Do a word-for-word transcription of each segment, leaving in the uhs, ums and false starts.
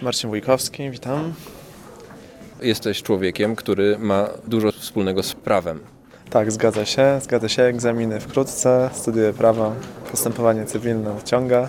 Marcin Wójkowski, witam. Jesteś człowiekiem, który ma dużo wspólnego z prawem. Tak, zgadza się, zgadza się. Egzaminy wkrótce, studiuję prawo, postępowanie cywilne odciąga.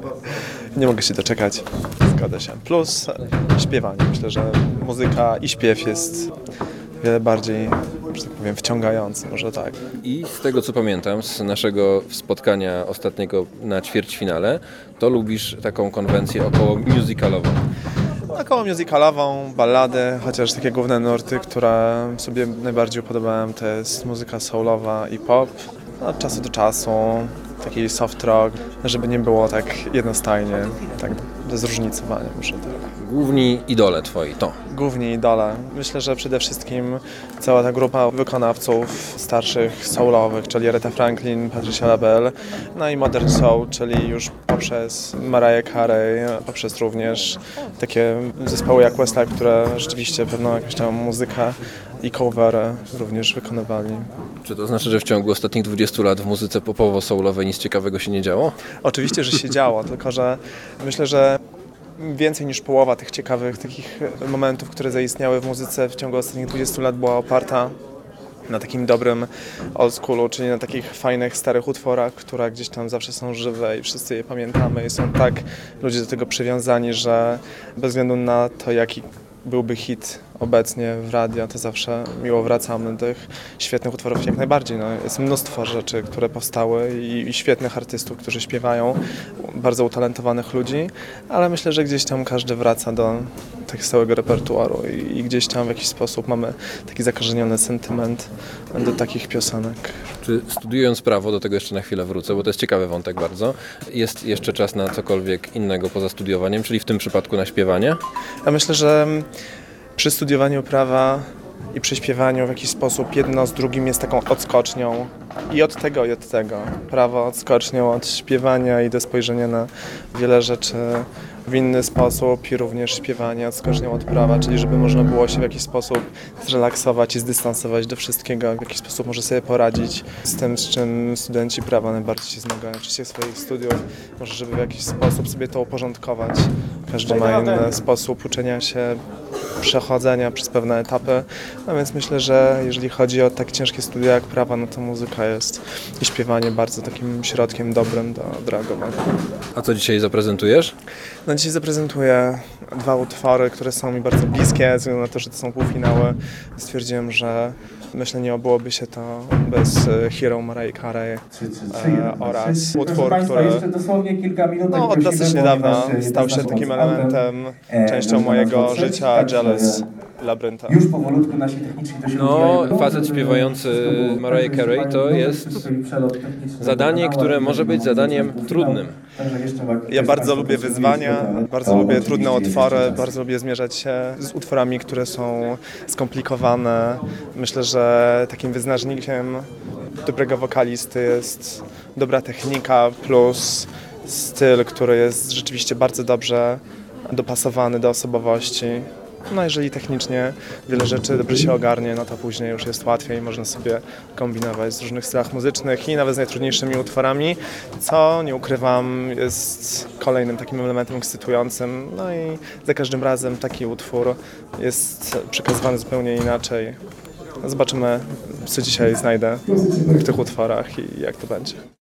Nie mogę się doczekać, zgadza się. Plus śpiewanie. Myślę, że muzyka i śpiew jest wiele bardziej, że tak powiem, wciągający, może tak. I z tego, co pamiętam z naszego spotkania ostatniego na ćwierćfinale, to lubisz taką konwencję około musicalową. Taką musicalową, balladę, chociaż takie główne nurty, które sobie najbardziej podobałem, to jest muzyka soulowa i pop. Od czasu do czasu taki soft rock, żeby nie było tak jednostajnie, tak do zróżnicowania może tak. Główni idole twoi to? Główni idole. Myślę, że przede wszystkim cała ta grupa wykonawców starszych, soulowych, czyli Aretha Franklin, Patricia LaBelle, no i Modern Soul, czyli już poprzez Mariah Carey, poprzez również takie zespoły jak Westlife, które rzeczywiście pewną jakąś tam muzykę i covery również wykonywali. Czy to znaczy, że w ciągu ostatnich dwudziestu lat w muzyce popowo-soulowej nic ciekawego się nie działo? Oczywiście, że się działo, tylko że myślę, że więcej niż połowa tych ciekawych takich momentów, które zaistniały w muzyce w ciągu ostatnich dwudziestu lat, była oparta na takim dobrym old schoolu, czyli na takich fajnych, starych utworach, które gdzieś tam zawsze są żywe i wszyscy je pamiętamy i są tak ludzie do tego przywiązani, że bez względu na to, jaki byłby hit obecnie w radio, to zawsze miło wracamy do tych świetnych utworów jak najbardziej. No, jest mnóstwo rzeczy, które powstały i, i świetnych artystów, którzy śpiewają, bardzo utalentowanych ludzi, ale myślę, że gdzieś tam każdy wraca do tak stałego repertuaru i, i gdzieś tam w jakiś sposób mamy taki zakorzeniony sentyment do takich piosenek. Czy studiując prawo, do tego jeszcze na chwilę wrócę, bo to jest ciekawy wątek bardzo, jest jeszcze czas na cokolwiek innego poza studiowaniem, czyli w tym przypadku na śpiewanie? Ja myślę, że przy studiowaniu prawa i przy śpiewaniu w jakiś sposób jedno z drugim jest taką odskocznią i od tego i od tego. Prawo odskocznią od śpiewania i do spojrzenia na wiele rzeczy w inny sposób i również śpiewanie odskocznią od prawa, czyli żeby można było się w jakiś sposób zrelaksować i zdystansować do wszystkiego, w jakiś sposób może sobie poradzić z tym, z czym studenci prawa najbardziej się zmagają w czasie swoich studiów, może żeby w jakiś sposób sobie to uporządkować. Każdy ma inny sposób uczenia się, przechodzenia przez pewne etapy, no więc myślę, że jeżeli chodzi o tak ciężkie studia jak prawa, no to muzyka jest i śpiewanie bardzo takim środkiem dobrym do reagowania. A co dzisiaj zaprezentujesz? No dzisiaj zaprezentuję dwa utwory, które są mi bardzo bliskie, ze względu na to, że to są półfinały. Stwierdziłem, że myślę, nie obyłoby się to bez Hero Mariah Carey e, oraz utwór, który no, od dosyć niedawna stał się takim elementem, częścią mojego życia, Jealous Labyrynta. Już powolutku nasi techniczni to się No, facet śpiewający Mariah Carey to jest zadanie, które może być zadaniem trudnym. Ja bardzo lubię wyzwania, bardzo lubię trudne utwory, bardzo lubię zmierzać się z utworami, które są skomplikowane. Myślę, że takim wyznacznikiem dobrego wokalisty jest dobra technika plus styl, który jest rzeczywiście bardzo dobrze dopasowany do osobowości. No jeżeli technicznie wiele rzeczy dobrze się ogarnie, no to później już jest łatwiej, można sobie kombinować z różnych stylach muzycznych i nawet z najtrudniejszymi utworami, co, nie ukrywam, jest kolejnym takim elementem ekscytującym. No i za każdym razem taki utwór jest przekazywany zupełnie inaczej. Zobaczymy, co dzisiaj znajdę w tych utworach i jak to będzie.